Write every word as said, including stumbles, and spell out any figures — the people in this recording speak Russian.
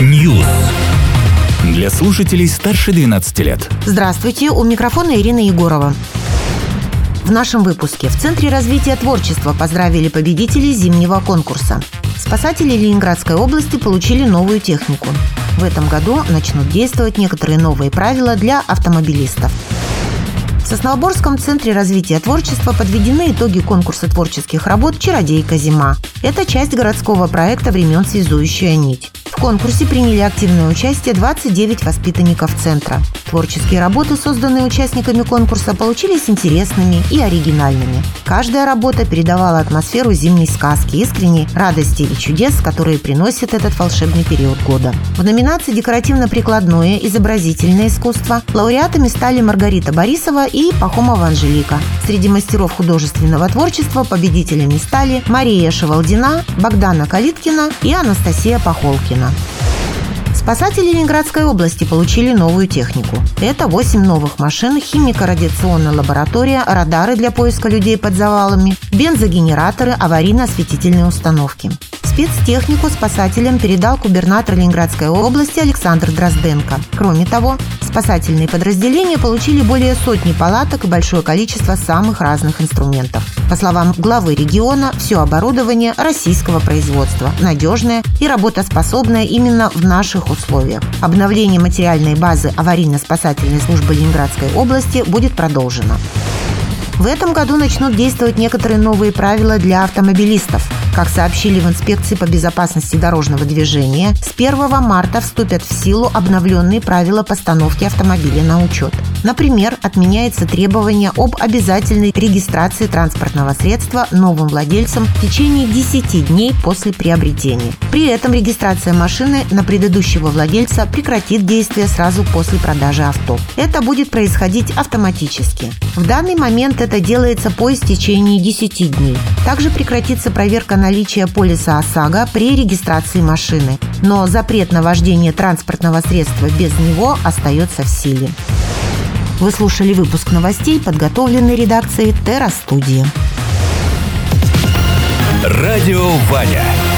News. Для слушателей старше двенадцати лет. Здравствуйте, у микрофона Ирина Егорова. В нашем выпуске в Центре развития творчества поздравили победителей зимнего конкурса. Спасатели Ленинградской области получили новую технику. В этом году начнут действовать некоторые новые правила для автомобилистов. В Сосновоборском Центре развития творчества подведены итоги конкурса творческих работ «Чародейка зима». Это часть городского проекта времен «Связующая нить». В конкурсе приняли активное участие двадцать девять воспитанников Центра. Творческие работы, созданные участниками конкурса, получились интересными и оригинальными. Каждая работа передавала атмосферу зимней сказки, искренней радости и чудес, которые приносит этот волшебный период года. В номинации «Декоративно-прикладное изобразительное искусство» лауреатами стали Маргарита Борисова и Пахомова Анжелика. Среди мастеров художественного творчества победителями стали Мария Шевалдина, Богдана Калиткина и Анастасия Пахолкина. Спасатели Ленинградской области получили новую технику. Это восемь новых машин, химико-радиационная лаборатория, радары для поиска людей под завалами, бензогенераторы, аварийно-осветительные установки. Спецтехнику спасателям передал губернатор Ленинградской области Александр Дрозденко. Кроме того, спасательные подразделения получили более сотни палаток и большое количество самых разных инструментов. По словам главы региона, все оборудование российского производства, надежное и работоспособное именно в наших условиях. Обновление материальной базы аварийно-спасательной службы Ленинградской области будет продолжено. В этом году начнут действовать некоторые новые правила для автомобилистов. Как сообщили в инспекции по безопасности дорожного движения, с первого марта вступят в силу обновленные правила постановки автомобиля на учет. Например, отменяется требование об обязательной регистрации транспортного средства новым владельцам в течение десяти дней после приобретения. При этом регистрация машины на предыдущего владельца прекратит действие сразу после продажи авто. Это будет происходить автоматически. В данный момент это делается по истечении десяти дней. Также прекратится проверка наличия полиса ОСАГО при регистрации машины. Но запрет на вождение транспортного средства без него остается в силе. Вы слушали выпуск новостей, подготовленный редакцией Терра Студии. Радио Ваня.